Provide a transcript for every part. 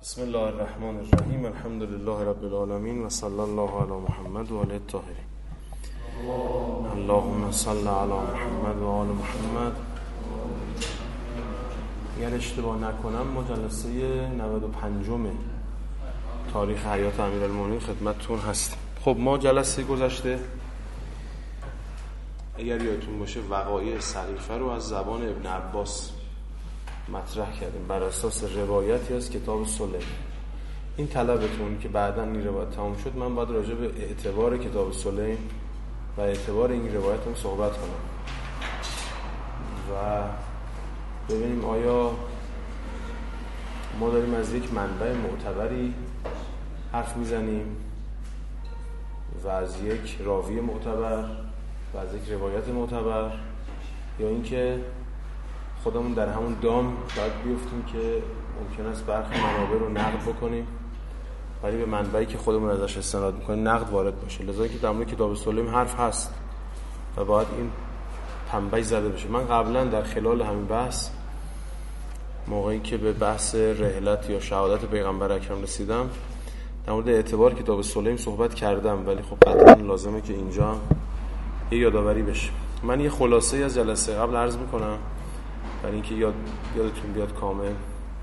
بسم الله الرحمن الرحیم. الحمد لله رب العالمین و صلی الله علی محمد و آله الطاهرین. اللهم صل علی محمد و آل محمد. اگر اشتباه نکنم ما جلسه 95 تاریخ حیات امیرالمومنین خدمتتون هستیم. خب ما جلسه گذشته اگر یادتون باشه وقایع صریفه رو از زبان ابن عباس مطرح کردیم بر اساس روایتی از کتاب سلیم. این طلبتون که بعداً این روایت تمام شد، من باید راجع به اعتبار کتاب سلیم و اعتبار این روایت هم صحبت کنم و ببینیم آیا ما داریم از یک منبع معتبری حرف میزنیم و از یک راوی معتبر و از یک روایت معتبر، یا اینکه خودمون در همون دام باید بیفتیم که ممکن است برخی منابع رو نقد بکنیم ولی به منبعی که خودمون ازش استناد میکنیم نقد وارد باشه. لذا که در مورد کتاب سلیم حرف هست و باید این تنبیه زده بشه. من قبلا در خلال همین بحث موقعی که به بحث رحلت یا شهادت پیغمبر اکرم رسیدم در مورد اعتبار کتاب سلیم صحبت کردم، ولی خب قطعا لازمه که اینجا یه یادآوری بشه. من یه خلاصه از جلسه قبل عرض میکنم برای اینکه یادتون بیاد کامل.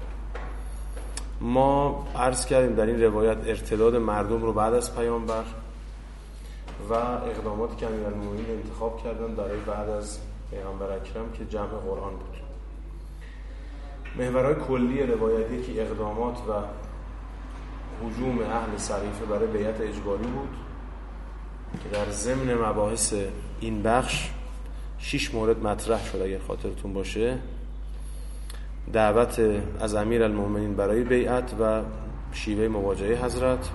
ما عرض کردیم در این روایت ارتداد مردم رو بعد از پیامبر و اقداماتی که امیرالمومنین انتخاب کردن برای بعد از پیغمبر اکرم که جمع قرآن بود. محورهای کلی روایتی که اقدامات و هجوم اهل صریفه برای بیعت اجباری بود که در ضمن مباحث این بخش 6 مورد مطرح شد اگر خاطرتون باشه. دعوت از امیرالمومنین برای بیعت و شیوه مواجهه حضرت،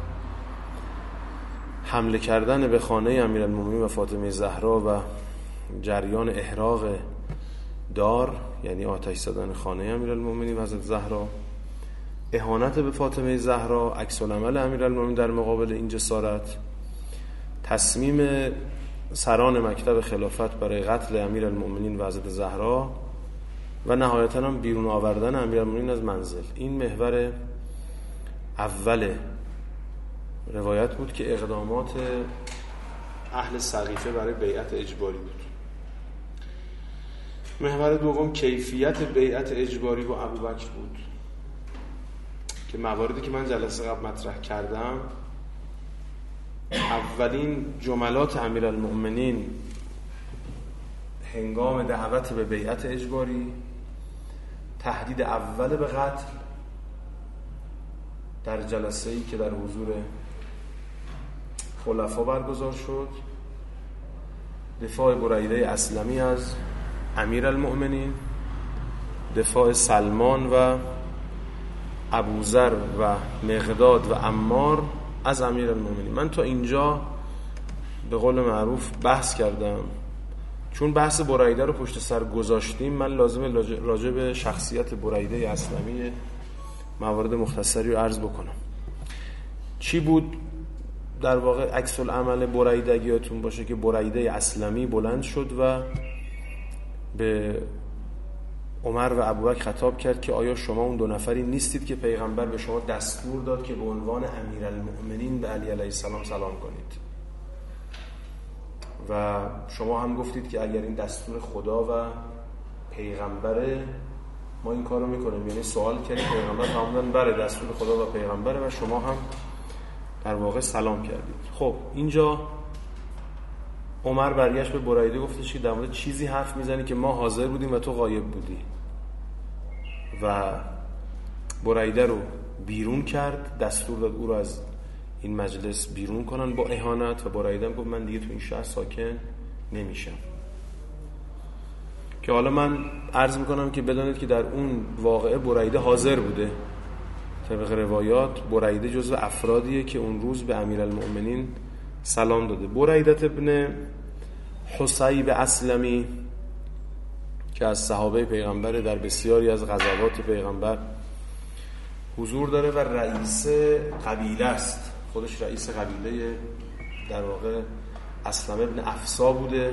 حمله کردن به خانه امیرالمومنین و فاطمه زهرا و جریان احراق دار یعنی آتش زدن خانه امیرالمومنین و حضرت زهرا، اهانت به فاطمه زهرا، عکس العمل امیرالمومنین در مقابل این جسارت، تصمیم سران مکتب خلافت برای قتل امیرالمومنین و حضرت زهرا و نهایتاً هم بیرون آوردن امیرالمومنین از منزل. این محور اول روایت بود که اقدامات اهل صریفه برای بیعت اجباری بود. محور دوم کیفیت بیعت اجباری با ابوبکر بود که مواردی که من جلسه قبل مطرح کردم، اولین جملات امیرالمومنین هنگام دعوت به بیعت اجباری، تهدید اول به قتل در جلسه‌ای که در حضور خلفا برگزار شد، دفاع بریده اسلمی از امیرالمومنین، دفاع سلمان و ابوذر و مقداد و عمار از امیرالمومنین. من تا اینجا به قول معروف بحث کردم. چون بحث بریده رو پشت سر گذاشتیم، من لازمه راجع به شخصیت بریده اسلمی موارد مختصری رو عرض بکنم. چی بود در واقع عکس العمل بریده؟ اگه یادتون باشه که بریده اسلمی بلند شد و به عمر و ابوبکر خطاب کرد که آیا شما اون دو نفری نیستید که پیغمبر به شما دستور داد که به عنوان امیرالمومنین به علی علیه السلام سلام کنید و شما هم گفتید که اگر این دستور خدا و پیغمبره ما این کارو میکنیم. یعنی سوال کردید، پیغمبر فرمودن بله دستور خدا و پیغمبره و شما هم در واقع سلام کردید. خب اینجا عمر برگشت به بریده گفتش که در مورد چیزی حرف میزنی که ما حاضر بودیم و تو غایب بودی و بریده رو بیرون کرد، دستور داد او رو از این مجلس بیرون کنن با اهانت و بریده گفت من دیگه تو این شهر ساکن نمیشم. که حالا من عرض میکنم که بدانید که در اون واقعه بریده حاضر بوده. طبق روایات بریده جزو افرادیه که اون روز به امیرالمومنین سلام داده. بریده ابن حصیب اسلمی که از صحابه پیغمبر در بسیاری از غزوات پیغمبر حضور داره و رئیس قبیله است. خودش رئیس قبیله در واقع اسلم ابن افسا بوده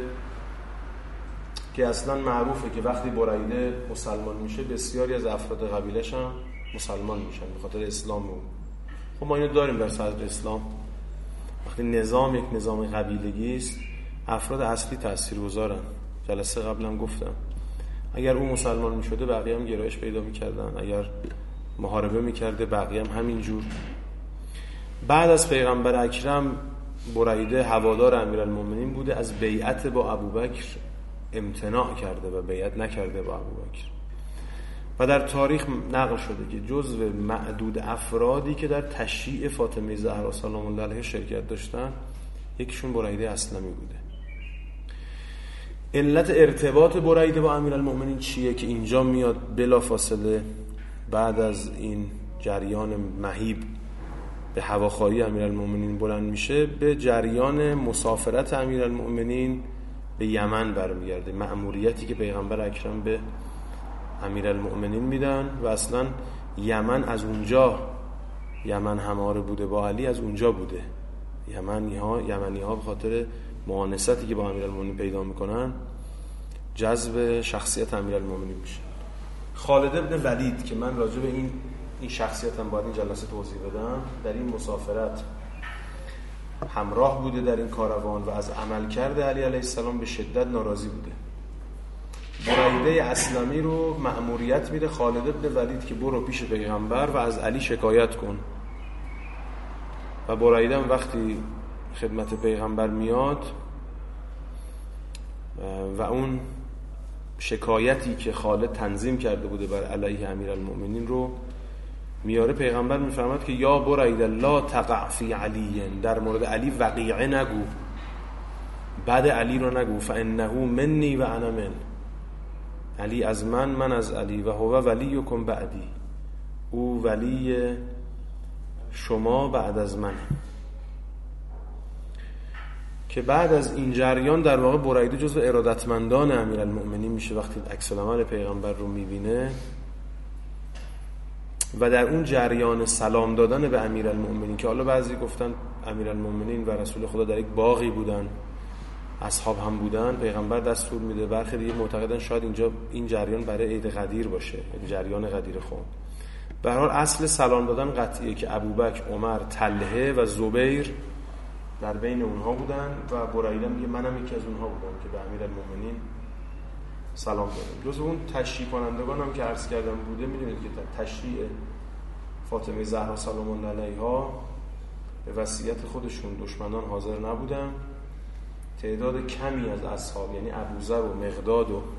که اصلا معروفه که وقتی بریده مسلمان میشه بسیاری از افراد قبیله‌ش هم مسلمان میشن به خاطر اسلام اون. خب ما اینو داریم در صدر اسلام. وقتی نظام یک نظام قبیلگی است، افراد اصلی تاثیرگذارن. جلسه قبلم گفتم اگر اون مسلمان میشده بقیه هم گرایش پیدا میکردن، اگر محاربه میکرده بقیه هم همینجور. بعد از پیغمبر اکرم بریده هوادار امیرالمومنین بوده، از بیعت با ابوبکر امتناع کرده و بیعت نکرده با ابوبکر. و در تاریخ نقل شده که جزو معدود افرادی که در تشییع فاطمه زهرا سلام الله علیها شرکت داشتن یکیشون بریده اسلمی بوده. علت ارتباط بریده با امیرالمومنین چیه که اینجا میاد بلافاصله بعد از این جریان مهیب به هواخواهی امیرالمومنین بلند میشه، به جریان مسافرت امیرالمومنین به یمن برمیگرده، مأموریتی که پیغمبر اکرم به امیرالمومنین میدن و اصلا یمن از اونجا، یمن هماره بوده با علی، از اونجا بوده. یمنی ها به خاطر معانستی که با امیرالمومنین پیدا میکنن جذب شخصیت امیرالمومنین میشه. خالد ابن ولید که من راجع به این شخصیتم باید این جلسه توضیح بدم، در این مسافرت همراه بوده در این کاروان و از عملکرد علی علیه السلام به شدت ناراضی بوده. بریده اسلمی رو مأموریت میده خالد ابن ولید که برو پیش پیغمبر و از علی شکایت کن. و بریده هم وقتی خدمت پیغمبر میاد و اون شکایتی که خالد تنظیم کرده بوده بر علیه امیرالمومنین رو میاره، پیغمبر میفرماد که یا بریده لا تقع فی علی، در مورد علی وقیعه نگو، بعد علی رو نگو، فانه منی و انا من، علی از من از علی، و هو ولیکم بعدی، او ولی شما بعد از منه. که بعد از این جریان در واقع بریده جزو ارادتمندان امیرالمومنین میشه وقتی عکس العمل پیغمبر رو میبینه و در اون جریان سلام دادن به امیرالمومنین که حالا بعضی گفتن امیرالمومنین و رسول خدا در یک باغی بودن، اصحاب هم بودن، پیغمبر دستور میده، برخی دیگه معتقدن شاید اینجا این جریان برای عید قدیر باشه، جریان قدیر خون. به هر حال اصل سلام دادن قطعیه که ابوبکر، عمر، طلحه و زبیر در بین اونها بودن و بریده میگه منم یکی از اونها بودم که به امیرالمومنین سلام دادم. جز اون تشییع کنندگان هم که عرض کردم بوده. میدونید که تشییع فاطمه زهرا سلام الله علیها به وصیت خودشون دشمنان حاضر نبودن. تعداد کمی از اصحاب یعنی ابوذر و مقداد و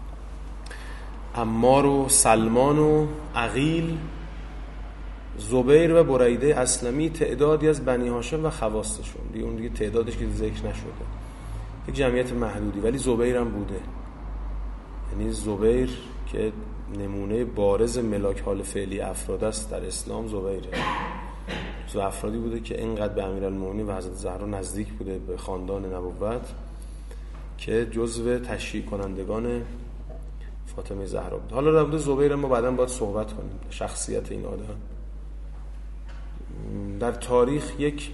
عمار و سلمان و عقیل، زبیر و بریده اسلمی، تعدادی از بنی هاشم و خواستشون، اون دیگه تعدادش که ذکر نشده، یک جمعیت محدودی، ولی زبیر هم بوده. یعنی زبیر که نمونه بارز ملاک حال فعلی افراد است در اسلام، زبیره. زو افرادی بوده که اینقدر به امیرالمومنین و حضرت زهرا نزدیک بوده، به خاندان نبوت، که جزو تشییع کنندگان فاطمه زهرا بود. حالا در مورد زبیر ما بعداً باید صحبت کنیم، شخصیت این آدم. در تاریخ یک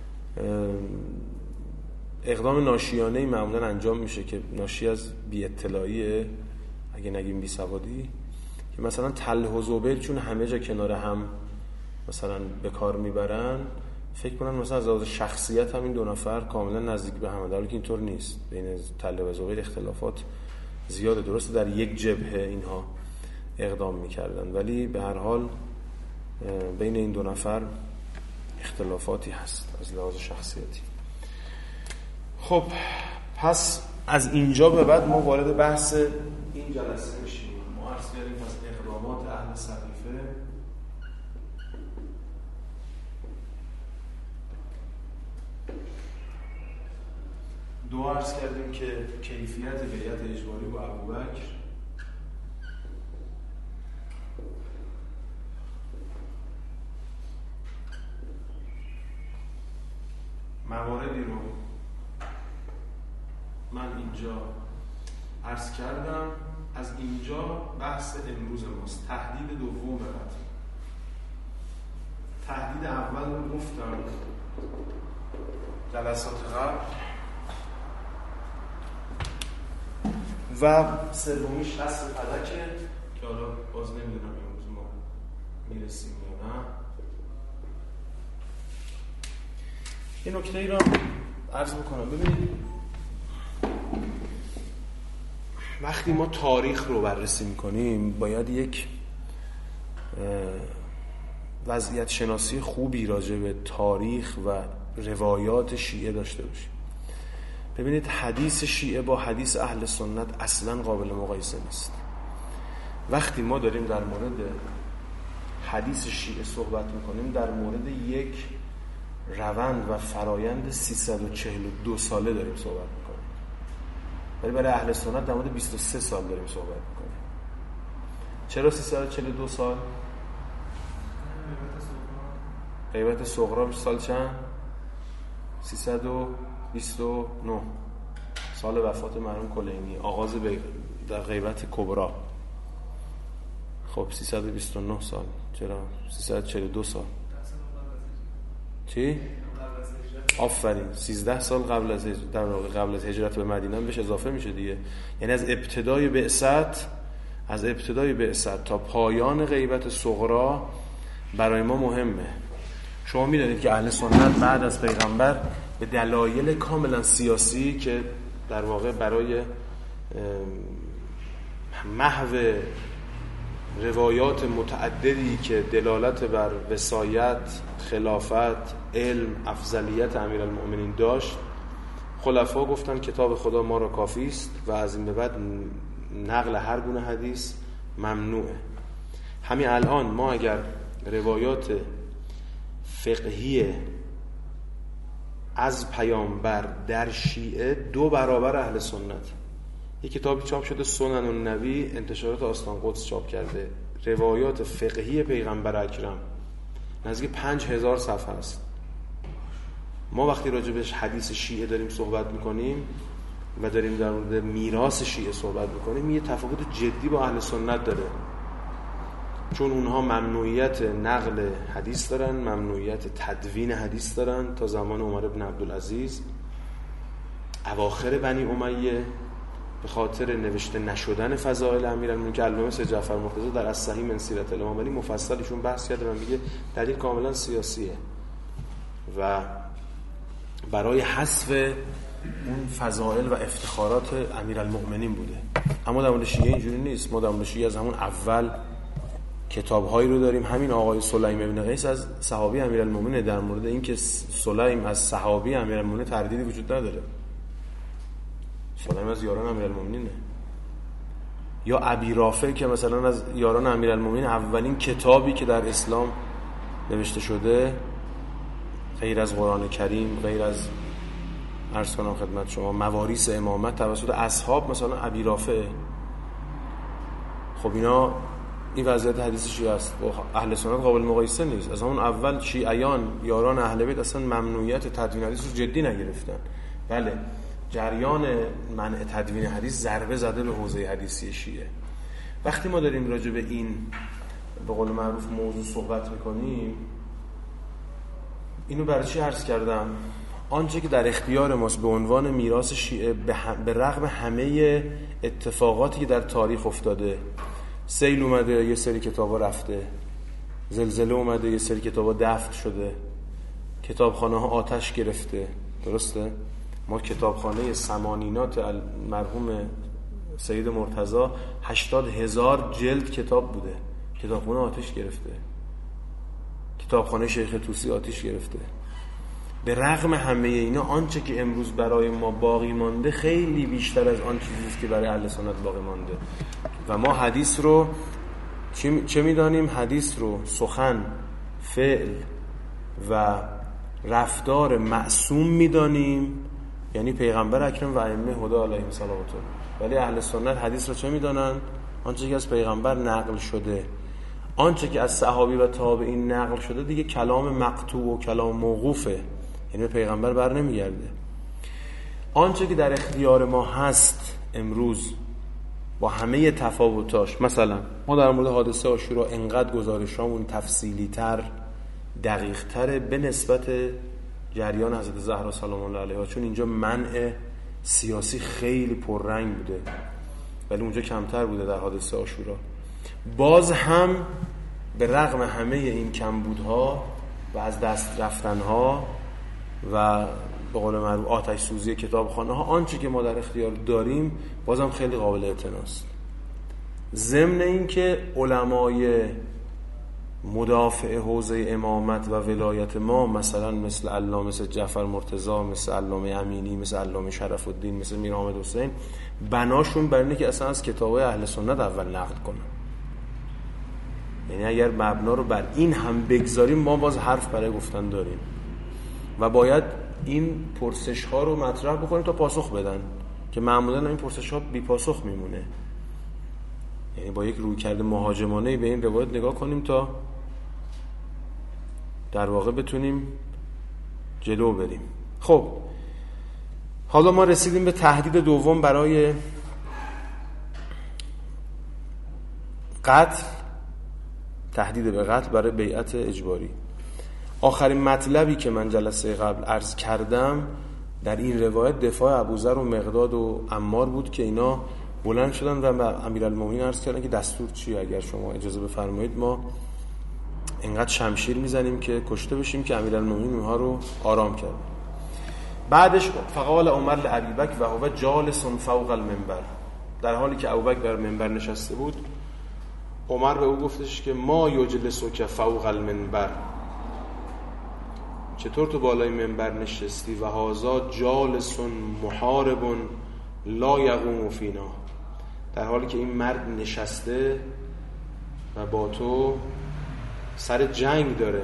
اقدام ناشیانه‌ای معمولاً انجام میشه که ناشی از بی اطلاعیه، اگه نگیم بی سوادی، که مثلا طلحه و زبیر چون همه جا کنار هم مثلا به کار میبرن، فکر کنن مثلا از لحاظ شخصیت هم این دو نفر کاملا نزدیک به هم، در حالی که اینطور نیست. بین طلحه و زبیر اختلافات زیاده. درسته در یک جبهه اینها اقدام میکردن، ولی به هر حال بین این دو نفر اختلافاتی هست از لحاظ شخصیتی. خب پس از اینجا به بعد ما وارد بحث این جلسه میشیم. ما عرض کردیم پس اقدامات اهل صحیفه، دو عرض کردیم که کیفیت بیعت اجباری با ابوبکر، مواردی رو من اینجا عرض کردم. از اینجا بحث امروز ماست، تهدید دوم قتل. تهدید اول رو گفتم جلسات قبل و سومیش قصد فلکه که حالا باز نمیدونم امروز ما میرسیم یا نه. این نکته ای را عرض بکنم. ببینید وقتی ما تاریخ رو بررسی میکنیم باید یک وضعیت شناسی خوبی راجع به تاریخ و روایات شیعه داشته باشیم. ببینید حدیث شیعه با حدیث اهل سنت اصلا قابل مقایسه نیست. وقتی ما داریم در مورد حدیث شیعه صحبت میکنیم در مورد یک روند و فرایند 342 ساله داریم صحبت میکنیم، ولی برای اهل سنت در مورد 23 سال داریم صحبت میکنیم. چرا 342 سال؟ غیبت صغرا سال چند؟ 329 سال وفات مرحوم کلینی، آغاز در غیبت کبرا. خب 329 سال، چرا 342 سال؟ چی؟ آفرین، 13 سال قبل از در واقع قبل از هجرت به مدینه بهش اضافه میشه دیگه. یعنی از ابتدای بعثت تا پایان غیبت صغرا برای ما مهمه. شما میدونید که اهل سنت بعد از پیغمبر به دلایل کاملا سیاسی که در واقع برای محو روایات متعددی که دلالت بر وصایت، خلافت، علم، افضلیت امیرالمؤمنین داشت، خلفا گفتن کتاب خدا ما را کافی است و از این به بعد نقل هر گونه حدیث ممنوعه. همین الان ما اگر روایات فقهی از پیامبر در شیعه 2 برابر اهل سنت، یک کتابی چاپ شده سنن النبی، انتشارات آستان قدس چاپ کرده، روایات فقهی پیغمبر اکرم نزدیک 5000 صفحه است. ما وقتی راجع بهش حدیث شیعه داریم صحبت میکنیم و داریم در مورد میراث شیعه صحبت میکنیم، یه تفاوت جدی با اهل سنت داره، چون اونها ممنوعیت نقل حدیث دارن، ممنوعیت تدوین حدیث دارن تا زمان عمر بن عبدالعزیز. اواخر بنی امیه به خاطر نوشته نشدن فضائل امیرالمومنین که علامه سید جعفر مرتضی در الصحیح من سیرت الامام علی مفصل ایشون بحث کرده و میگه دلیل کاملا سیاسیه و برای حذف اون فضائل و افتخارات امیرالمؤمنین بوده. اما در مورد شیعه اینجوری نیست. ما در مورد شیعه از همون اول کتاب‌هایی رو داریم. همین آقای سلیم ابن قیس از صحابی امیرالمؤمنین، در مورد اینکه سلیم از صحابی امیرالمؤمنین تردیدی وجود نداره. سلیم از یاران امیرالمؤمنینه. یا ابی رافع که مثلا از یاران امیرالمؤمنین، اولین کتابی که در اسلام نوشته شده غیر از قرآن کریم، غیر از عرض کنم خدمت شما مواریث امامت توسط اصحاب، مثلا ابی رافع. خب اینا این وضعیت حدیث شیعه است، با اهل سنت قابل مقایسه نیست. از همون اول شیعیان یاران اهل بیت اصلا ممنوعیت تدوین حدیث رو جدی نگرفتن. بله جریان منع تدوین حدیث ضربه زده به حوزه حدیثی شیعه. وقتی ما داریم راجع به این به قول معروف موضوع صحبت میکنیم، اینو برای چی عرض کردم؟ آنچه که در اختیار ماست به عنوان میراث شیعه به رغم همه اتفاقاتی که در تاریخ افتاده، سیل اومده یه سری کتابا رفته، زلزله اومده یه سری کتابا دفن شده، کتابخانه ها آتش گرفته، درسته؟ ما کتابخانه سمانینات مرحوم سید مرتضی 80,000 جلد کتاب بوده، کتابخانه آتش گرفته، کتابخانه شیخ طوسی آتش گرفته. به رغم همه اینا آنچه که امروز برای ما باقی مانده خیلی بیشتر از آن چیزیست که برای اهل سنت باقی مانده. و ما حدیث رو چه می‌دانیم؟ حدیث رو سخن، فعل و رفتار معصوم می‌دانیم، یعنی پیغمبر اکرم و ائمه هدی علیهم السلام. ولی اهل سنت حدیث رو چه می‌دانن؟ آنچه که از پیغمبر نقل شده، آنچه که از صحابی و تابعین نقل شده دیگه کلام مقطوع و کلام موقوفه، یعنی پیغمبر بر نمیگرده. آنچه که در اختیار ما هست امروز با همه تفاوتاش، مثلا ما در مورد حادثه عاشورا انقدر گزارشامون تفصیلی تر، دقیق تره به نسبت جریان حضرت زهرا سلام الله علیها، چون اینجا منع سیاسی خیلی پررنگ بوده ولی اونجا کمتر بوده در حادثه عاشورا. باز هم به رغم همه این کمبودها و از دست رفتنها و به قول معروف آتش سوزی کتابخانه ها، آنچه که ما در اختیار داریم بازم خیلی قابل اعتناست. ضمن این که علمای مدافع حوزه امامت و ولایت ما مثلا مثل علامه جعفر مرتضی، مثل علامه امینی، مثل علامه شرف الدین، مثل میر حامد حسین، بناشون بر اینه که اصلا از کتابای اهل سنت اول نقد کنن. یعنی اگر مبنا رو بر این هم بگذاریم ما باز حرف برای گفتن داریم و باید این پرسش ها رو مطرح بکنیم تا پاسخ بدن که معمولا این پرسش ها بی پاسخ میمونه. یعنی با یک رویکرد مهاجمانه به این روایت نگاه کنیم تا در واقع بتونیم جلو بریم. خب حالا ما رسیدیم به تهدید دوم برای قتل، تهدید به قتل برای بیعت اجباری. آخرین مطلبی که من جلسه قبل عرض کردم در این روایت دفاع ابوذر و مقداد و عمار بود که اینا بلند شدن و به امیرالمومنین عرض کردن که دستور چیه، اگر شما اجازه بفرمایید ما اینقدر شمشیر میزنیم که کشته بشیم، که امیرالمومنین اونها رو آرام کرد. بعدش فقال عمر لابی بکر و هو جالس فوق المنبر، در حالی که ابوبکر بر منبر نشسته بود، عمر به او گفتش که ما یجلسک فوق المنبر، چطور تو بالای منبر نشستی؟ و هذا جالس محارب لا یقوم فینا، در حالی که این مرد نشسته و با تو سر جنگ داره.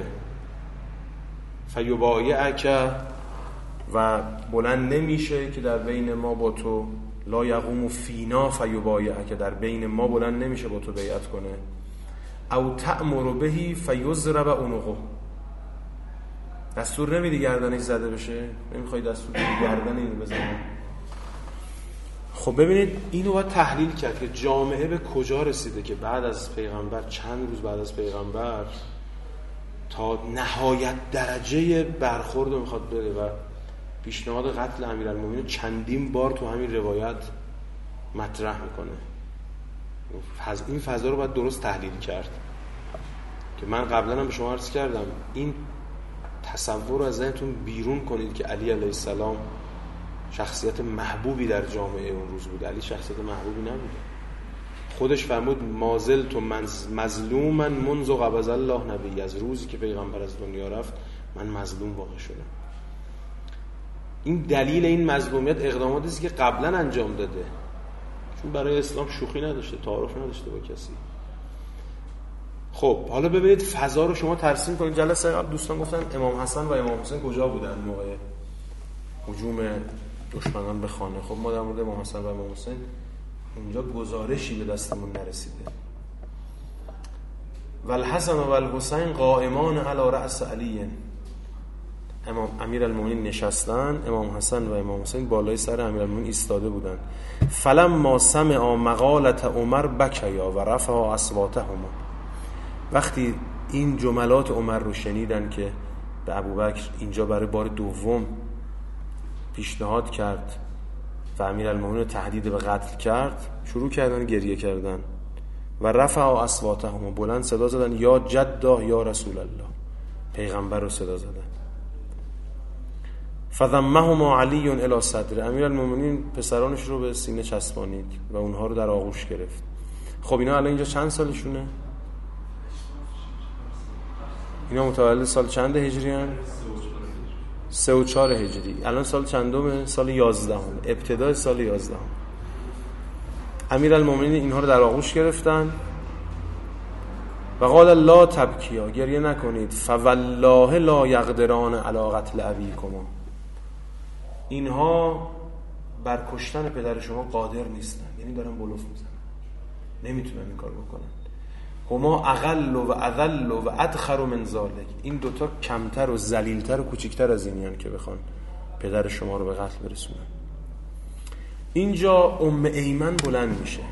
فیبایعک، و بلند نمیشه که در بین ما با تو، لا یقوم فینا فیبایعک، در بین ما بلند نمیشه با تو بیعت کنه. او تأمر بهی فیضرب عنقه، دستور نمیدی گردنش زده بشه؟ نمیخوای دستور بدی گردن اینو بزنه؟ خب ببینید اینو باید تحلیل کرد که جامعه به کجا رسیده که بعد از پیغمبر، چند روز بعد از پیغمبر، تا نهایت درجه برخورد میخواد بره و پیشنهاد قتل امیرالمومنین چندین بار تو همین روایت مطرح میکنه. این فضا رو باید درست تحلیل کرد که من قبلا هم به شما عرض کردم، این تصور رو از ذهنتون بیرون کنید که علی علیه السلام شخصیت محبوبی در جامعه اون روز بود. علی شخصیت محبوبی نبود. خودش فرمود مازل تو مظلوما منذ قبض الله نبی، از روزی که پیغمبر از دنیا رفت من مظلوم واقع شدم. این دلیل این مظلومیت اقداماتی است که قبلا انجام داده، چون برای اسلام شوخی نداشته، تعارف نداشته با کسی. خب حالا ببینید فضا رو شما ترسیم کنید. جلسه قبل دوستان گفتن امام حسن و امام حسین کجا بودن موقع هجوم دشمنان به خانه. خب ما در مورد امام حسن و امام حسین اونجا گزارشی به دستمون نرسیده. والحسن و الحسین قائمان علی رأس علی، امام امیرالمومنین نشستن، امام حسن و امام حسین بالای سر امیرالمومنین ایستاده بودن. فلما سمع مقالت عمر بکیا و رفع اصواتهما، وقتی این جملات عمر رو شنیدن که به ابوبکر اینجا برای بار دوم پیشنهاد کرد و امیرالمومنین تهدید به قتل کرد، شروع کردن گریه کردن. و رفع اصواتهما، بلند صدا زدن یا جدا یا رسول الله، پیغمبر رو صدا زدن. فضمهما علی الی صدر، امیرالمومنین پسرانش رو به سینه چسبانید و اونها رو در آغوش گرفت. خب اینا الان اینجا چند سالشونه؟ اینا متولد سال چند هجری هن؟ 3 و 4 هجری. الان سال چندمه؟ سال 11 هم. ابتدای سال 11 هم. امیرالمومنین اینها رو در آغوش گرفتن و قال لا تبکیا، گریه نکنید، فوالله لا یقدران علی قتل ابیکما، اینها بر کشتن پدر شما قادر نیستن. یعنی دارن بلوف میزنن، نمیتونن این کار بکنن. هما اقل و اذل و ادخر من ذلک، این دوتا کمتر و ذلیلتر و کوچکتر از اینیان که بخوان پدر شما رو به قتل برسونن. اینجا ایمن بلند میشه،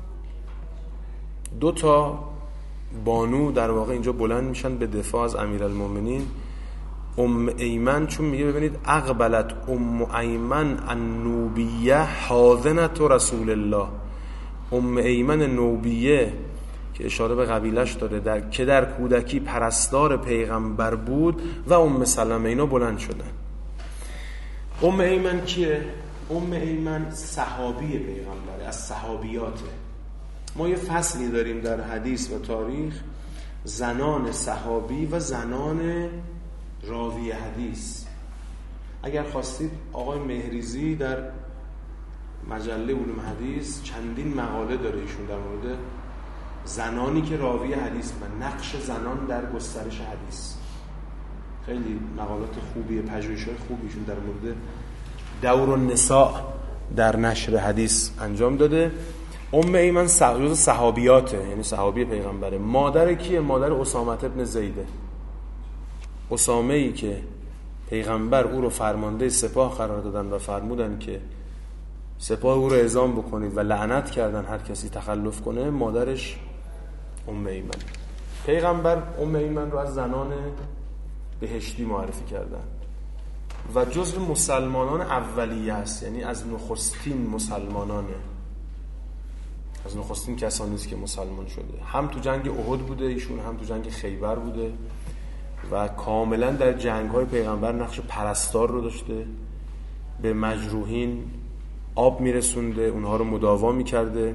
2 بانو در واقع اینجا بلند میشن به دفاع از امیرالمومنین. ایمن چون میگه ببینید اقبلت ایمن النوبیه حاضنت رسول الله، ایمن نوبیه که اشاره به قبیلش داره که در کودکی پرستار پیغمبر بود و ام سلمه اینا بلند شدن. ام ایمن کیه؟ ام ایمن صحابی پیغمبره، از صحابیاته. ما یه فصلی داریم در حدیث و تاریخ، زنان صحابی و زنان راوی حدیث. اگر خواستید آقای مهریزی در مجله علوم حدیث چندین مقاله داره ایشون در مورد زنانی که راوی حدیث و نقش زنان در گسترش حدیث. خیلی مقالات خوبیه، پژوهش‌های خوبیشون در مورد دور النساء در نشر حدیث انجام داده. ام ایمن جزو صحابیاته، یعنی صحابی پیغمبره. مادر کیه؟ مادر اسامه ابن زیده. اسامه ای که پیغمبر او رو فرمانده سپاه قرار دادن و فرمودن که سپاه او رو اعزام بکنید و لعنت کردن هر کسی تخلف کنه، مادرش ام ایمن. پیغمبر ام ایمن رو از زنان بهشتی معرفی کردن و جزو مسلمانان اولیه است، یعنی از نخستین مسلمانانه، از نخستین کسانی است که مسلمان شده. هم تو جنگ احد بوده ایشون، هم تو جنگ خیبر بوده و کاملا در جنگ‌های پیغمبر نقش پرستار رو داشته. به مجروحین آب میرسونده، اونها رو مداوا میکرده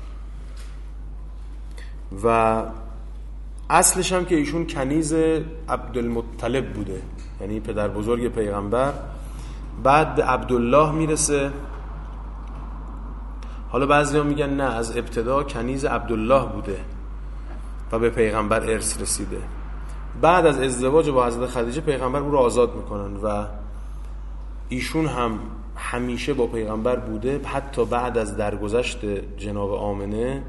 و اصلش هم که ایشون کنیز عبدالمطلب بوده، یعنی پدر بزرگ پیغمبر. بعد به عبدالله میرسه. حالا بعضیا میگن نه، از ابتدا کنیز عبدالله بوده و به پیغمبر ارث رسیده. بعد از ازدواج با حضرت خدیجه پیغمبر او رو آزاد میکنن و ایشون هم همیشه با پیغمبر بوده. حتی بعد از درگذشت جناب آمنه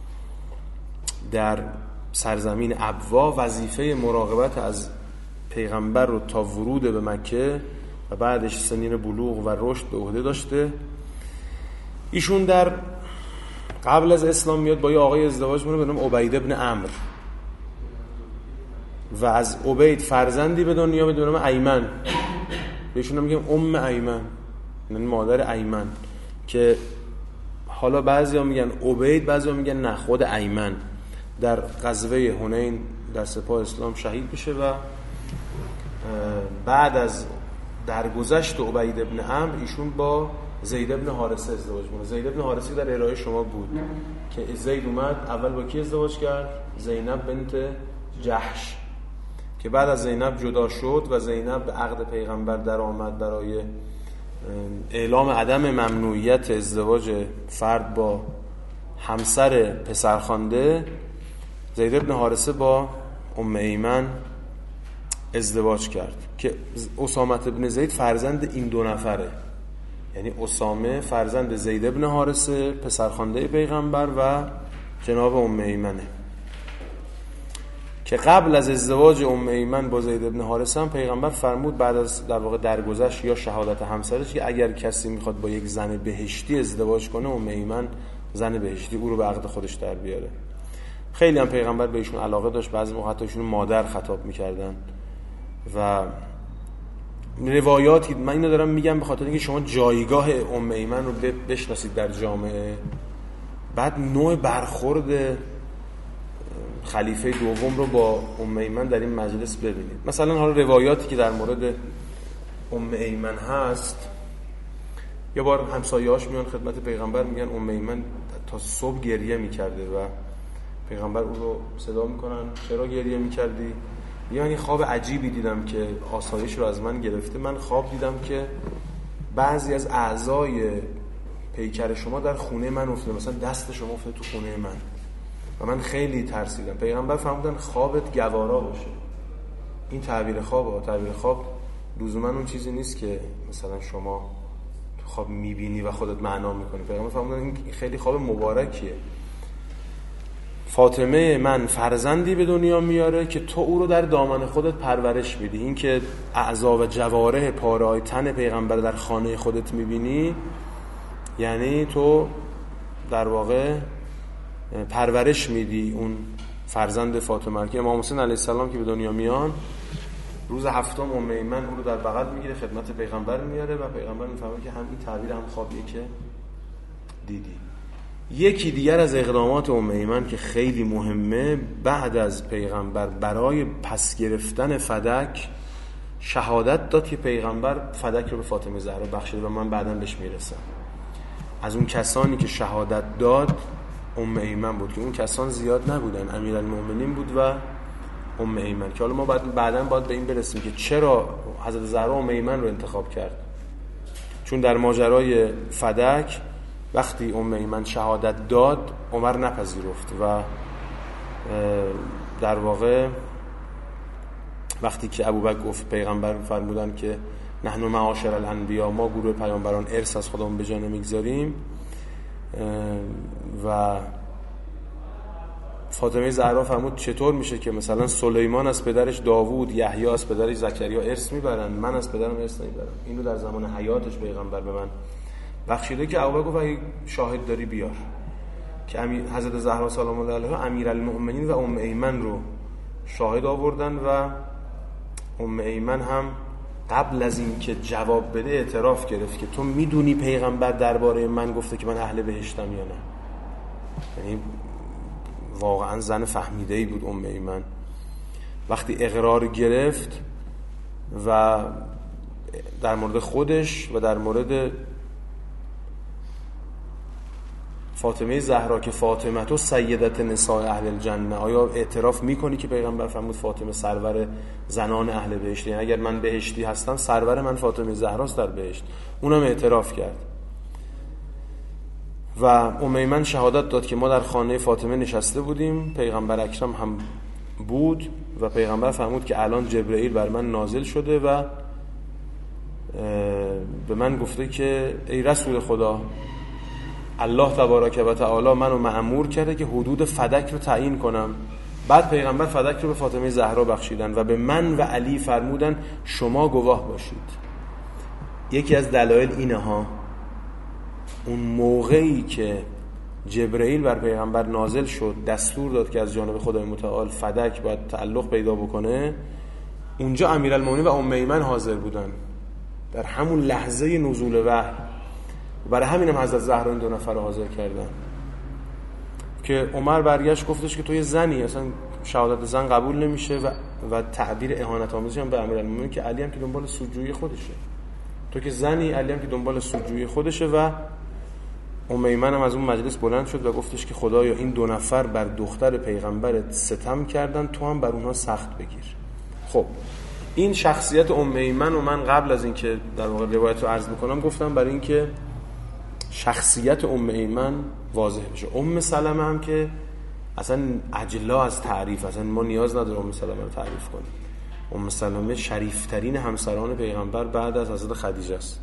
در سرزمین ابوا وظیفه مراقبت از پیغمبر رو تا ورود به مکه و بعدش سنین بلوغ و رشد به عهده داشته. ایشون در قبل از اسلام میاد با یه آقای ازدواج میکنه به نام عبید ابن عمرو و از عبید فرزندی به دنیا میاد به نام ایمن. بهشون میگم ام ایمن، یعنی مادر ایمن، که حالا بعضیا میگن عبید، بعضیا میگن نه، خود ایمن در غزوه حنین در سپاه اسلام شهید بشه و بعد از درگذشت عبید ابن عمرو ایشون با زید ابن حارثه ازدواج میکنه. زید ابن حارثه در ارائه شما بود که زید اومد اول با کی ازدواج کرد؟ زینب بنت جحش، که بعد از زینب جدا شد و زینب به عقد پیغمبر در آمد برای اعلام عدم ممنوعیت ازدواج فرد با همسر پسرخوانده. زید ابن حارثه با ام ایمن ازدواج کرد که اسامه ابن زید فرزند این دو نفره، یعنی اسامه فرزند زید ابن حارثه پسرخوانده پیغمبر و جناب ام ایمنه، که قبل از ازدواج ام ایمن با زید ابن حارثه هم پیغمبر فرمود بعد از در واقع درگذشت یا شهادت همسرش که اگر کسی میخواد با یک زن بهشتی ازدواج کنه، ام ایمن زن بهشتی او رو به عقد خودش در بیاره. خیلی هم پیغمبر به ایشون علاقه داشت، بعضی موقع حتی ایشون مادر خطاب میکردن و روایاتی، من اینو دارم میگم به خاطر اینکه شما جایگاه ام ایمن رو بشناسید در جامعه، بعد نوع برخورد خلیفه دوم رو با ام ایمن در این مجلس ببینید. مثلا حالا روایاتی که در مورد ام ایمن هست، یه بار همسایه‌هاش میان خدمت پیغمبر میگن ام ایمن تا صبح گریه میکرده و پیغمبر اون رو صدا میکنن چرا گریه میکردی؟ یعنی خواب عجیبی دیدم که آسایش رو از من گرفته. من خواب دیدم که بعضی از اعضای پیکر شما در خونه من افتاده، مثلا دست شما افتاده تو خونه من و من خیلی ترسیدم. پیغمبر فرمودن خوابت گوارا باشه. این تعبیر خواب لزوما اون چیزی نیست که مثلا شما تو خواب میبینی و خودت معنا میکنی. پیغمبر فرمودن این خیلی خواب مبارکیه. فاطمه من فرزندی به دنیا میاره که تو او رو در دامن خودت پرورش میدی. این که اعضا و جوارح پاره‌های تن پیغمبر در خانه خودت میبینی، یعنی تو در واقع پرورش میدی اون فرزند فاطمه. که امام حسین علیه السلام که به دنیا میان، روز هفتم ام ایمن اون رو در بغل میگیره خدمت پیغمبر میاره و پیغمبر میفهمه که هم این تعبیر هم خوابیه که دیدی. یکی دیگر از اقدامات ام ایمن که خیلی مهمه، بعد از پیغمبر برای پس گرفتن فدک شهادت داد که پیغمبر فدک رو به فاطمه زهرا بخشیده و من بعداً بهش میرسم. از اون کسانی که شهادت داد ام ایمن بود که اون کسان زیاد نبودن، امیرالمؤمنین بود و ام ایمن، که حالا ما بعداً باید به این برسیم که چرا حضرت زهرا ام ایمن رو انتخاب کرد. چون در ماجرای فدک وقتی ام ایمن شهادت داد عمر نپذیرفت و در واقع وقتی که ابوبکر گفت، پیغمبر فرمودن که نحن معاشر الانبیا، ما گروه پیامبران ارث از خودمون به جا نمیگذاریم، و فاطمه زهرا فرمود چطور میشه که مثلا سلیمان از پدرش داوود، یحیی از پدرش زکریا ارث میبرن، من از پدرم ارث نمیبرم؟ اینو در زمان حیاتش پیغمبر به من بخشیده. که ابوبکر گفت اگه شاهد داری بیار، که حضرت زهرا سلام الله علیها امیرالمؤمنین و ام ایمن رو شاهد آوردن و ام ایمن هم قبل از این که جواب بده اعتراف گرفت که تو میدونی پیغمبر درباره من گفته که من اهل بهشتم یا نه. یعنی واقعا زن فهمیده‌ای بود ام ایمن. وقتی اقرار گرفت و در مورد خودش و در مورد فاطمه زهرا که فاطمه تو سیدت نساء اهل الجنه، آیا اعتراف میکنی که پیغمبر فرمود فاطمه سرور زنان اهل بهشت، یعنی اگر من بهشتی هستم سرور من فاطمه زهراست در بهشت؟ اونم اعتراف کرد و ام ایمن شهادت داد که ما در خانه فاطمه نشسته بودیم، پیغمبر اکرم هم بود و پیغمبر فرمود که الان جبرئیل بر من نازل شده و به من گفته که ای رسول خدا، الله تبارک و تعالی منو مأمور کرده که حدود فدک رو تعیین کنم. بعد پیغمبر فدک رو به فاطمه زهرا بخشیدن و به من و علی فرمودن شما گواه باشید. یکی از دلایل اینه ها، اون موقعی که جبرئیل بر پیغمبر نازل شد دستور داد که از جانب خدای متعال فدک باید تعلق پیدا بکنه، اونجا امیرالمومنین و ام ایمن حاضر بودن در همون لحظه نزول وحی. برای همین هم حضرت زهرا این دو نفر رو حاضر کردن که عمر برگشت گفتش که تو یه زنی، اصلا شهادت زن قبول نمیشه و تعبیر اهانت آمیزی هم به امیرالمومنین که علی هم که دنبال سودجویی خودشه، تو که زنی، علی هم که دنبال سودجویی خودشه. و ام ایمن هم از اون مجلس بلند شد و گفتش که خدایا این دو نفر بر دختر پیغمبرت ستم کردن، تو هم بر اونها سخت بگیر. خب این شخصیت ام ایمن و من قبل از این که در واقع روایت رو عرض بکنم گفتم برای این که شخصیت ام ایمن واضح بشه. ام سلمه هم که اصلا اجلا از تعریف، اصلا ما نیاز نداره ام سلمه رو تعریف کنیم. ام سلمه شریفترین همسران پیغمبر بعد از حضرت خدیجه است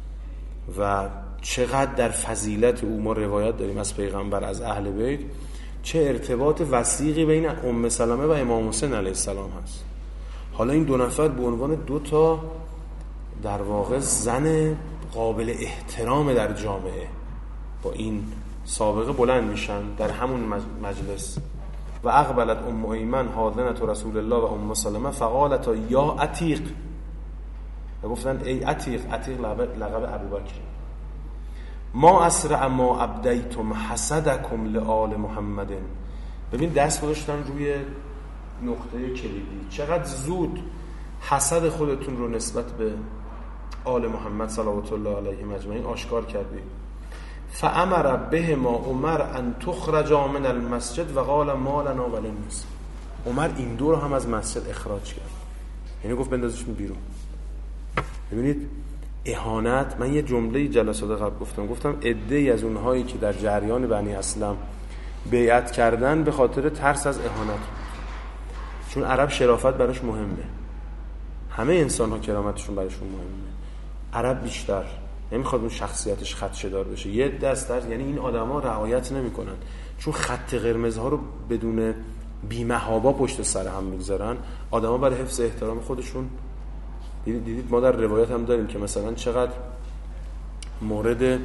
و چقدر در فضیلت او ما روایت داریم از پیغمبر، از اهل بیت، چه ارتباط وثیقی بین ام سلمه و امام حسین علیه السلام هست. حالا این دو نفر به عنوان دو تا در واقع زن قابل احترام در جامعه با این سابقه بلند میشن در همون مجلس. و اقبلت ام ایمن حاضنت رسول الله و ام سلمه فقالت یا عتیق، و گفتن ای عتیق، عتیق لقب ابوبکر، ما اسرع ما ابدیتم حسدکم لآل محمد. ببین دست گذاشتن روی نقطه کلیدی، چقدر زود حسد خودتون رو نسبت به آل محمد صلوات الله علیهم اجمعین آشکار کردید. فامر به ما عمر ان تخرج من المسجد و قال ما لنا وللناس. عمر این دو رو هم از مسجد اخراج کرد، یعنی گفت بندازیشون بیرون. ببینید اهانت. من یه جمله جلسات قبل گفتم عده‌ای از اونهایی که در جریان بنی اسلم بیعت کردن به خاطر ترس از اهانت، چون عرب شرافت براش مهمه، همه انسان ها کرامتشون براشون مهمه، عرب بیشتر نمیخواد اون شخصیتش خدشه‌دار بشه. یه دست در یعنی این آدما رعایت نمیکنن، چون خط قرمزها رو بدون بی‌محابا پشت سر هم میگذارن. آدما برای حفظ احترام خودشون دیدید ما در روایت هم داریم که مثلا چقدر مورد،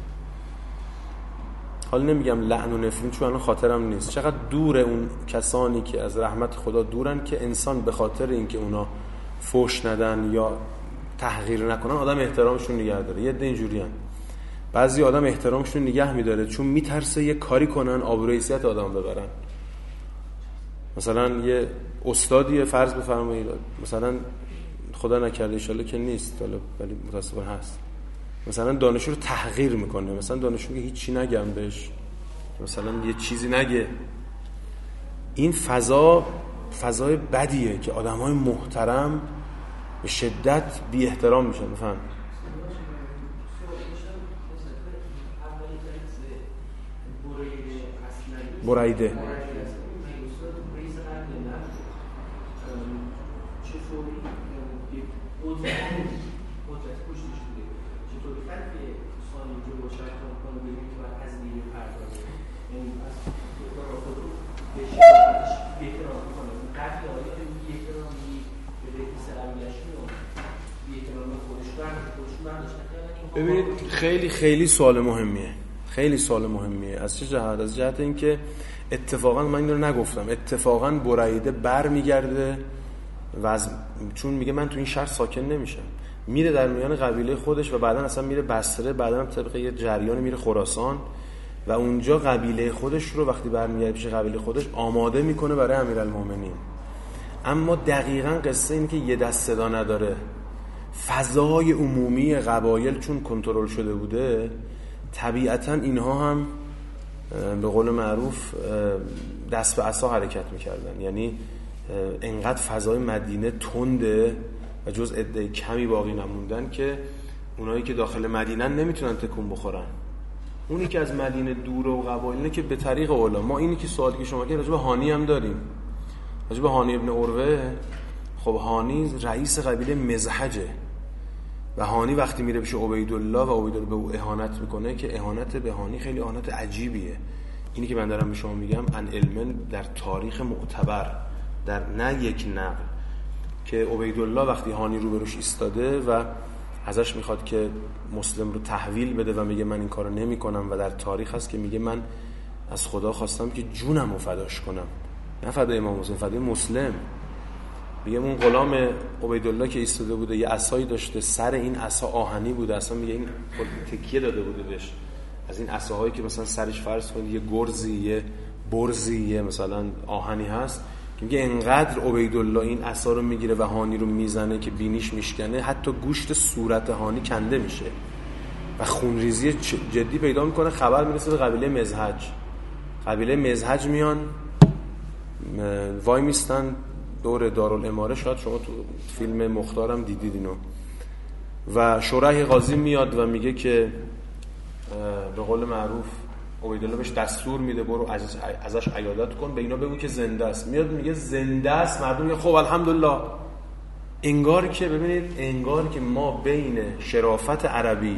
حالا نمیگم لعن و نفرین چون الان خاطرم نیست، چقدر دور اون کسانی که از رحمت خدا دورن که انسان به خاطر اینکه اونا فحش ندن یا تحقیر نکنن آدم احترامشون نگه داره. یه عده اینجوریان بعضی آدم احترامشون نگه میداره چون میترسه یه کاری کنن آبروی حیثیت آدم ببرن. مثلا یه استادی فرض بفرمایید، مثلا خدا نکرده ان شاءالله که نیست ولی متاسفانه هست، مثلا دانشجو رو تحقیر میکنه، مثلا دانشجو که هیچی نگم بهش، مثلا یه چیزی نگه. این فضای بدیه که آدمای محترم به شدت بی احترام میشن. بفهم برایده ببینید خیلی خیلی سوال مهمیه، خیلی سوال مهمیه. از چه جهت؟ از جهت اینکه اتفاقا من این رو نگفتم، اتفاقا برایده بر میگرده و چون میگه من تو این شهر ساکن نمیشم، میره در میان قبیله خودش و بعدن اصلا میره بصره، بعدن هم طبق یه جریان میره خراسان و اونجا قبیله خودش رو وقتی برمیگرده پیش قبیله خودش آماده میکنه برای امیرالمومنین. اما دقیقاً قصه اینه که یه دست صدا نداره. فضای عمومی قبایل چون کنترل شده بوده، طبیعتاً اینها هم به قول معروف دست به عصا حرکت میکردن. یعنی انقدر فضای مدینه تنده و جز عده کمی باقی نموندن که اونایی که داخل مدینه نمیتونن تکون بخورن. اونی که از مدینه دوره و قبایله که به طریق اولا، ما اینی که سوالی که شما که راجع به هانی هم داریم، راجع به هانی ابن عروه. خب هانی رئیس قبیله مزحجه و هانی وقتی میره پیش عبیدالله و عبیدالله به او اهانت میکنه که اهانت به هانی خیلی اهانت عجیبیه. اینی که من دارم به شما میگم ان علم در تاریخ معتبر، در نه یک نقل، که عبیدالله وقتی هانی رو بروش ایستاده و ازش میخواد که مسلم رو تحویل بده و میگه من این کارو نمی کنم و در تاریخ هست که میگه من از خدا خواستم که جونم رو فداش کنم، نه فدای امام حسین، فدای مسلم. میگه اون غلام عبیدالله که ایستاده بوده یه عصایی داشته، سر این عصا آهنی بوده، اصلا میگه این تکیه داده بوده بهش، از این عصاهایی که مثلا سرش فرض کنید یه گرزی، یه برزی، یه مثلا آهنی هست، که میگه انقدر عبیدالله این عصا رو میگیره و هانی رو میزنه که بینیش میشکنه، حتی گوشت صورت هانی کنده میشه و خونریزی جدی پیدا میکنه. خبر میرسه به قبیله مزحج. قبیله مزحج میان وای میستن دور دارالاماره، شاید شما تو فیلم مختارم دیدید اینو، و شریح قاضی میاد و میگه که به قول معروف عبیدالله بهش دستور میده برو ازش عیادت کن، به اینا بگو که زنده است. میاد میگه زنده است، مردم میگه خب الحمدلله. انگار که ببینید، انگار که ما بین شرافت عربی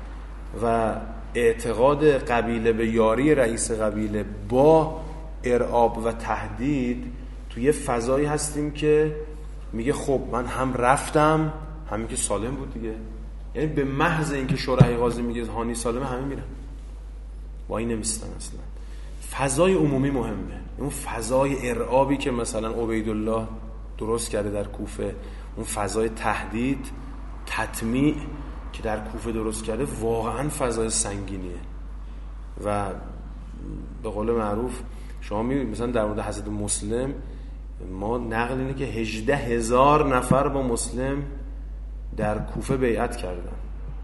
و اعتقاد قبیله به یاری رئیس قبیله با ارعاب و تهدید توی فضایی هستیم که میگه خب من هم رفتم، همین که سالم بود دیگه. یعنی به محض اینکه شریح قاضی میگه هانی سالمه همه میرن، وای نمیستن اصلا. فضای عمومی مهمه. اون فضای ارعابی که مثلا عبیدالله درست کرده در کوفه، اون فضای تهدید، تطمیع که در کوفه درست کرده، واقعا فضای سنگینیه. و به قول معروف شما میبینید مثلا در مورد حضرت مسلم، ما نقل اینه که 18,000 نفر با مسلم در کوفه بیعت کردن،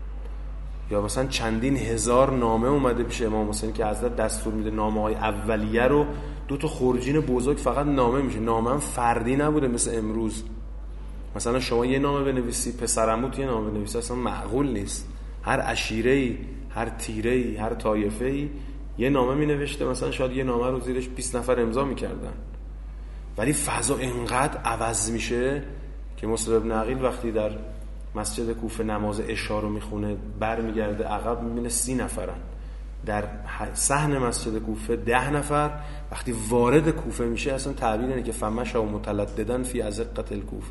یا مثلا چندین هزار نامه اومده پیش امام حسین که حضرت دستور میده نامه های اولیه رو 2 خورجین بزرگ فقط نامه میشه، نامه هم فردی نبوده مثل امروز. مثلا شما یه نامه بنویسی، پسرعموت یه نامه بنویسی، اصلا معقول نیست. هر عشیره‌ای، هر تیره‌ای، هر طایفه‌ای یه نامه مینوشته، مثلا شاید یه نامه رو زیرش 20 نفر امضا میکردن. ولی فضا اینقدر عوض میشه که مسلم بن عقیل وقتی در مسجد کوفه نماز عشا رو میخونه، برمیگرده عقب میبینه 30 نفرن. در صحن مسجد کوفه 10 نفر. وقتی وارد کوفه میشه اصلا تعبیر اینه که فمشى متلددن فی ازقة الکوفه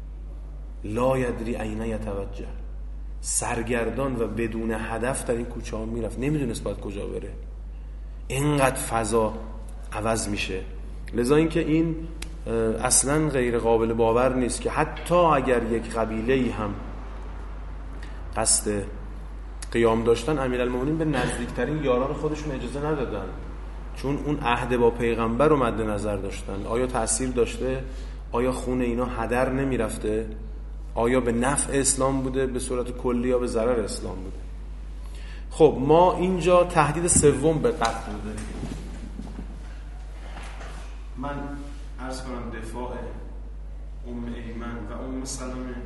لا یدری اینا یتوجه، سرگردان و بدون هدف در این کوچه ها میرفت، نمیدونست باید کجا بره. اینقدر فضا عوض میشه. لذا اینکه این اصلا غیر قابل باور نیست که حتی اگر یک قبیله‌ای هم قیام داشتن، امیرالمومنین به نزدیکترین یاران خودشون اجازه ندادن، چون اون عهد با پیغمبر رو مد نظر داشتن. آیا تأثیر داشته؟ آیا خون اینا هدر نمی رفته؟ آیا به نفع اسلام بوده به صورت کلی یا به ضرر اسلام بوده؟ خب ما اینجا تهدید سوم به قتل بوده. من عرض کنم دفاع ام ایمن و ام سلمه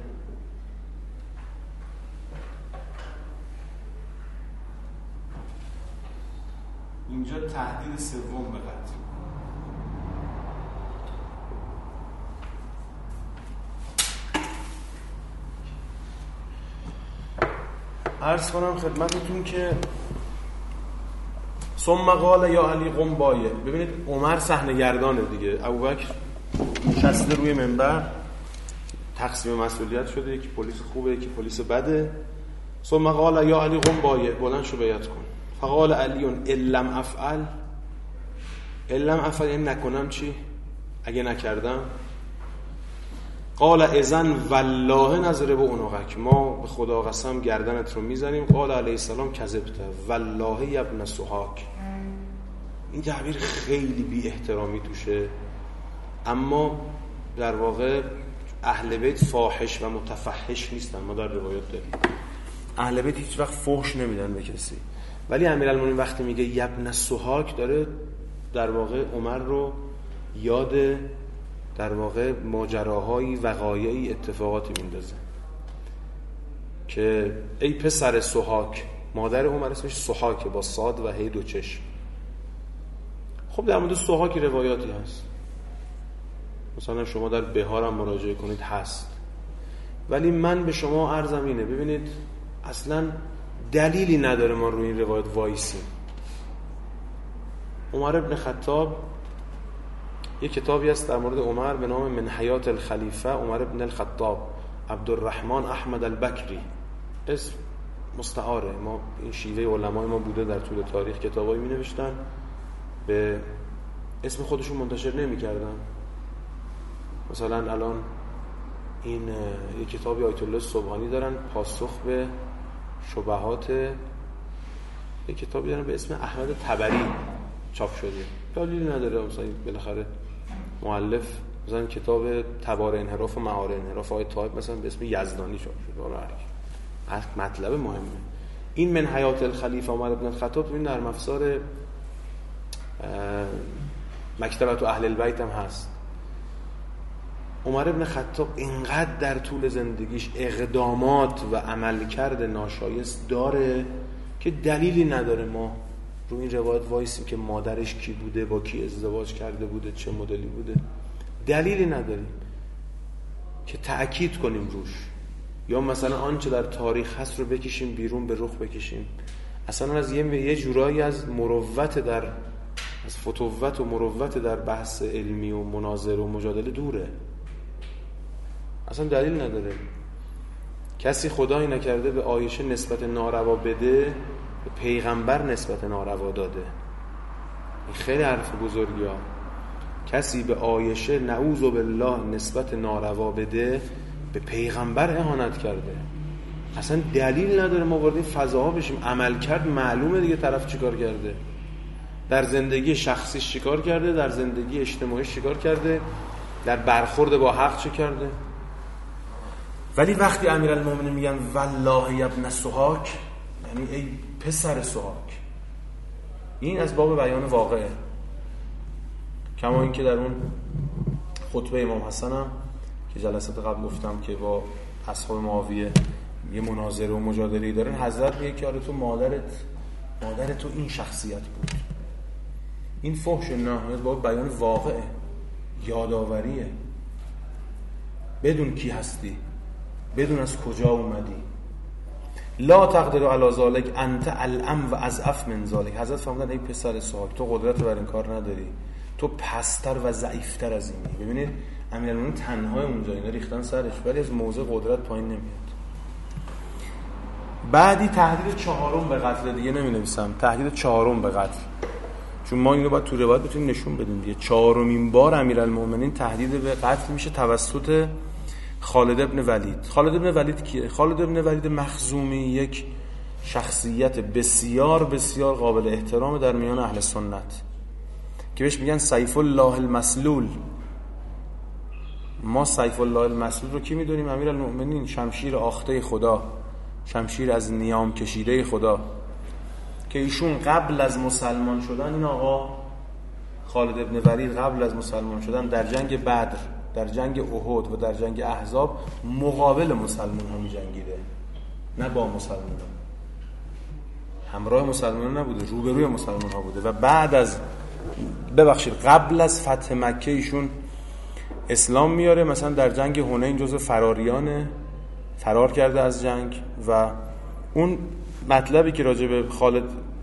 اینجا تهدید سوم به قتل. عرض کنم خدمتتون که ثم قال یا علی قم بایه. ببینید عمر صحنه گردانه دیگه، ابوبکر نشسته روی منبر، تقسیم مسئولیت شده، یکی پلیس خوبه یکی پلیس بده. ثم قال یا علی قم بایه، بلند شو بیعت کن. فقال علی ان لم افعل، لم افعل یعنی نکنم چی؟ اگه نکردم. قال اذن والله نضرب عنقک، ما به خدا قسم گردنت رو میزنیم. قال علیه السلام کذبت والله یا ابن سحاک. این تعبیر خیلی بی احترامی توشه، اما در واقع اهل بیت فاحش و متفحش نیستن. ما در روایات داریم اهل بیت هیچ وقت فحش نمیدن به کسی، ولی امیرالمومنین وقتی میگه یا ابن سحاک داره در واقع عمر رو یاد در واقع ماجراهایی، وقایعی، اتفاقاتی میندازه که ای پسر سحاک. مادر عمر اسمش سحاکه با صاد و هی دو چشم. خب در مورد سحاک روایاتی هست، مثلا شما در بهار هم مراجعه کنید هست، ولی من به شما عرضم اینه ببینید اصلا دلیلی نداره ما روی این روایت وایسیم. عمر ابن خطاب یک کتابی هست در مورد عمر به نام من حیات الخلیفه عمر ابن الخطاب عبدالرحمن احمد البکری، اسم مستعاره. ما این شیوه علمای ما بوده در طول تاریخ، کتابایی می نوشتن به اسم خودشون منتشر نمی کردن. مثلا الان این یک کتابی آیت الله سبحانی دارن پاسخ به شبهات، یک کتابی دارن به اسم احمد طبری چاپ شده، دلیلی نداره. مثلا بالاخره مؤلف مثلا کتاب تبار انحراف و معار انحراف آیت طایب مثلا به اسم یزدانی چاپ شده. مطلب مهمه. این من حیات الخلیفه عمر ابن الخطاب این در مفسر مکتبت اهل البیت هم هست. عمر ابن خطاب اینقدر در طول زندگیش اقدامات و عملکرد ناشایست داره که دلیلی نداره ما رو این روایت وایسیم که مادرش کی بوده، با کی ازدواج کرده بوده، چه مدلی بوده. دلیلی نداریم که تأکید کنیم روش، یا مثلا آنچه در تاریخ هست رو بکشیم بیرون، به رخ بکشیم. اصلا از یه جورایی از مروت از فتوت و مروت در بحث علمی و مناظره و مجادله دوره. اصلا دلیل نداره. کسی خدایی نکرده به عایشه نسبت ناروا بده، به پیغمبر نسبت ناروا داده. این خیلی حرف بزرگی ها. کسی به عایشه نعوذ بالله نسبت ناروا بده، به پیغمبر اهانت کرده. اصلا دلیل نداره ما وارد این فضاها بشیم. عمل کرد معلومه دیگه طرف چیکار کرده، در زندگی شخصیش چیکار کرده، در زندگی اجتماعیش چیکار کرده، در برخورد با حق چه کرده. ولی وقتی امیرالمومنین میگن والله یا ابن سحاک، یعنی ای پسر سحاک، این از باب بیان واقعه. کما این که در اون خطبه امام حسن هم که جلسات قبل گفتم که با اصحاب معاویه یه مناظره و مجادله‌ای دارن، حضرت میگه که آره تو مادر تو این شخصیت بود. این فحش نه، از باب بیان واقعه، یادآوریه. بدون کی هستی، بدون از کجا اومدی. لا تقدر علی ذلک انت الام و اضعف من ذلک. حضرت فرمودن ای پسر سحاک تو قدرت بر این کار نداری، تو پستر و ضعیفتر از اینی. ببینید امیرالمومنین تنها اونجا اینا ریختن سرش، ولی از موضع قدرت پایین نمیاد. بعدی تهدید چهارم به قتل دیگه نمی‌نویسم، تهدید چهارم به قتل، چون ما اینو باید تو روایت بتونیم نشون بدیم دیگه. چهارمین بار امیرالمومنین تهدید به قتل میشه توسط خالد ابن ولید. خالد ابن ولید کیه؟ خالد ابن ولید مخزومی یک شخصیت بسیار بسیار قابل احترام در میان اهل سنت که بهش میگن سیف الله المسلول. ما سیف الله المسلول رو کی میدونیم؟ امیرالمؤمنین، شمشیر آخته خدا، شمشیر از نیام کشیده خدا، که ایشون قبل از مسلمان شدن، این آقا خالد ابن ولید قبل از مسلمان شدن در جنگ بدر، در جنگ احد و در جنگ احزاب مقابل مسلمان ها می جنگیده، نه با مسلمان ها، همراه مسلمان ها نبوده، روبروی مسلمان ها بوده. و بعد از قبل از فتح مکه ایشون اسلام میاره، مثلا در جنگ حنین جزو فراریانه، فرار کرده از جنگ. و اون مطلبی که راجع به خالد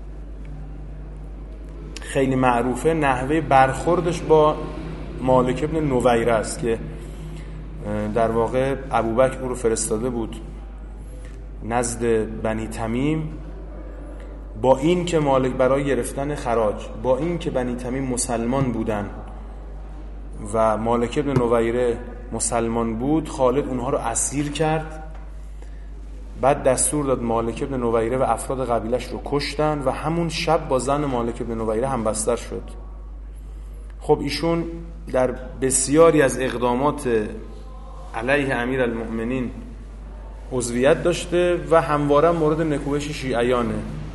خیلی معروفه، نحوه برخوردش با مالک ابن نویره است که در واقع ابوبکر او رو فرستاده بود نزد بنی تمیم، با این که مالک برای گرفتن خراج، با این که بنی تمیم مسلمان بودن و مالک ابن نویره مسلمان بود، خالد اونها رو اسیر کرد. بعد دستور داد مالک ابن نویره و افراد قبیلش رو کشتن و همون شب با زن مالک ابن نویره هم بستر شد. خب ایشون در بسیاری از اقدامات علیه امیرالمؤمنین عضویت داشته و همواره مورد نکوهش شیعیانه.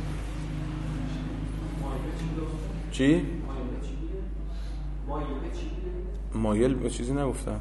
چی؟ مایل به چیزی نگفتم.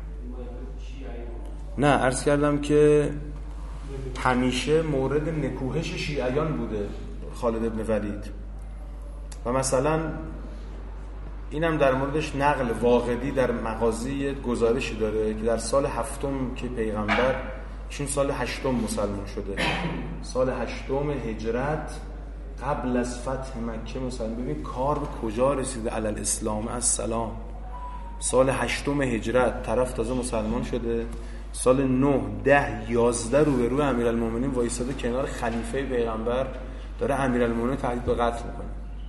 نه، عرض کردم که همیشه مورد نکوهش شیعیان بوده خالد ابن ولید. و مثلا اینم در موردش نقل واقعی در مغازی گزارشی داره که در سال 7 که پیغمبر، ایشون سال 8 مسلمان شده، سال 8 هجرت قبل از فتح مکه مسلمان. ببین کار به کجا رسیده، علل اسلام السلام. سال 8 هجرت طرف تازه مسلمان شده، سال 9 10 11 روبروی امیرالمومنین وایساده کنار خلیفه پیغمبر، داره امیرالمومنین تهدید به قتل میکنه.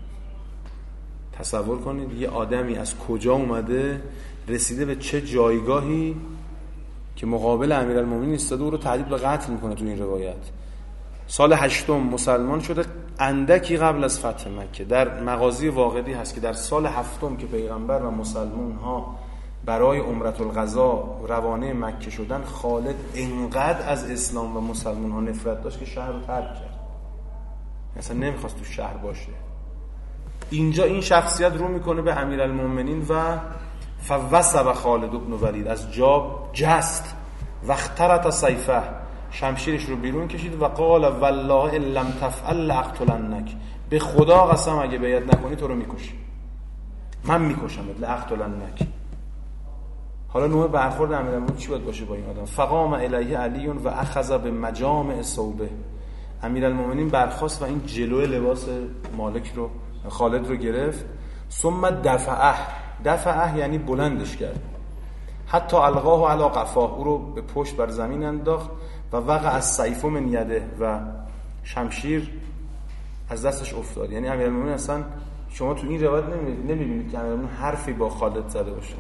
تصور کنید یه آدمی از کجا اومده، رسیده به چه جایگاهی که مقابل امیرالمومنین ایستاده، او رو تهدید به قتل میکنه. تو این روایت سال 8 مسلمان شده، اندکی قبل از فتح مکه. در مغازی واقعی هست که در سال 7 که پیغمبر و مسلمان ها برای عمرة القضا روانه مکه شدن، خالد انقدر از اسلام و مسلمان ها نفرت داشت که شهر رو ترک کرد، اصلا نمیخواست تو شهر باشه. اینجا این شخصیت رو میکنه به امیرالمومنین و فوسب خالد بن ولید، از جا جست و اخترت سیفه، شمشیرش رو بیرون کشید و قال والله ان لم تفعل لاقتلنک، به خدا قسم اگه بیعت نکنی تو رو میکشم، من میکشمت، لاقتلنک. حالا نوع برخورد امیرالمومنین چی باید باشه با این آدم؟ فقام الیه علی و اخذ بمجامع ثوبه، امیرالمومنین برخاست و این جلوی لباس مالک رو، خالد رو گرفت. ثم دفعه یعنی بلندش کرد، حتی القاه علی قفاه، او رو به پشت بر زمین انداخت و وقع از سیف من یده، و شمشیر از دستش افتاد. یعنی امیرالمومنین اصلا، شما تو این روایت نمیبینید که امیرالمومنین حرفی با خالد زده باشه،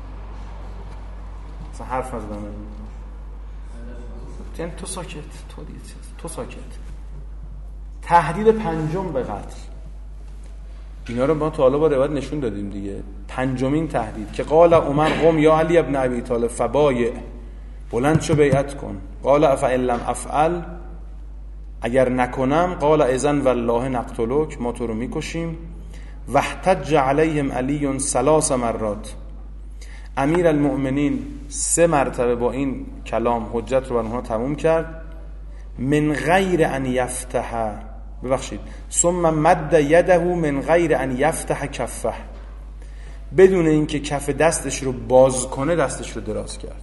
اصلا حرف نزدن. یعنی تو ساکت. تهدید پنجم به قتل، اینا رو ما تا حالا با روایت نشون دادیم دیگه. پنجمین تهدید که قال عمر قم یا علی ابن ابی طالب فبایع، بلند شو بیعت کن. قال افعل لم افعل، اگر نکنم، قال اذن والله نقتلک، ما تو رو میکشیم. واحتج علیهم علی 3 مرات، امیرالمؤمنین 3 مرتبه با این کلام حجت رو بر اونها تموم کرد. من غیر ان یفتح، ثم مد یده من غیر ان یفتح کفه، بدون اینکه کف دستش رو باز کنه دستش رو دراز کرد.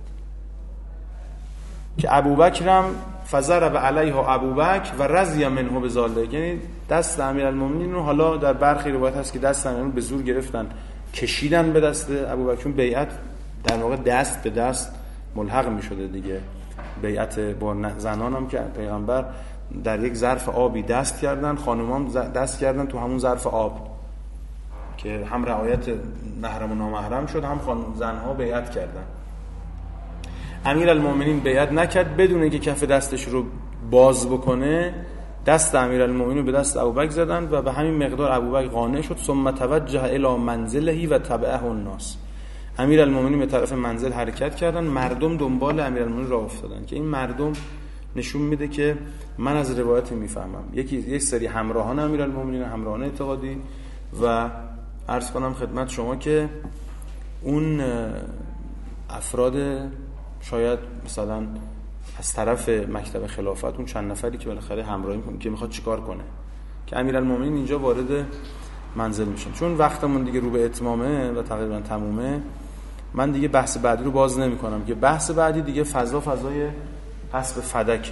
که ابوبکرم فضرب علیها ابوبکر و رضی منه بذلک، یعنی دست امیرالمومنین رو، حالا در برخی روایت هست که دست امیرالمومنین به زور گرفتن کشیدن به دست ابوبکر. بیعت در واقع دست به دست ملحق می شده دیگه. بیعت با زنان هم که پیغمبر در یک ظرف آبی دست کردن، خانومان دست کردن تو همون ظرف آب، که هم رعایت محرم و نامحرم شد، هم زنها بیعت کردن. امیرالمومنین بیعت نکرد، بدون اینکه کف دستش رو باز بکنه دست امیرالمومنین به دست ابوبکر زدن و به همین مقدار ابوبکر قانع شد. ثم توجه الی منزله و تبعه الناس. امیرالمومنین به طرف منزل حرکت کردن، مردم دنبال امیرالمومنین راه افتادن که این مردم نشون میده که من از روایت میفهمم یک سری همراهان امیرالمومنین، همراهان اعتقادی، و عرض کنم خدمت شما که اون افراد شاید مثلا از طرف مکتب خلافت اون چند نفری که بالاخره همراهی میکنه که میخواد چیکار کنه که امیرالمومنین اینجا وارد منزل میشن. چون وقتمون دیگه رو به اتمامه و تقریبا تمومه، من دیگه بحث بعدی رو باز نمی‌کنم که بحث بعدی دیگه فضای قصب فدکه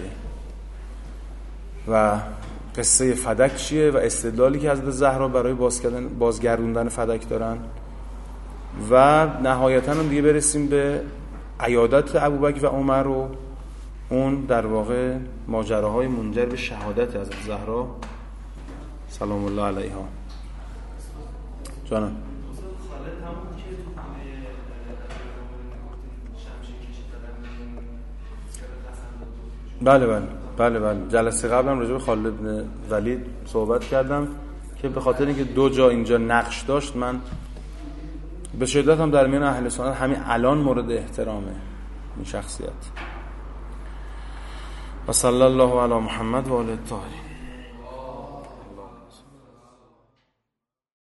و قصه فدک چیه و استدلالی که حضرت زهرا برای بازگردوندن فدک دارن و نهایتاً هم دیگه برسیم به عیادت ابوبکر و عمر و اون در واقع ماجراهای منجر به شهادت حضرت زهرا سلام الله علیها. جانم بله جلسه قبلم راجع به خالد بن ولید صحبت کردم که به خاطر اینکه دو جا اینجا نقش داشت، من به شدت هم در میان اهل سنت همین الان مورد احترامه این شخصیت. و صلی الله علی محمد و آله الطاهرین.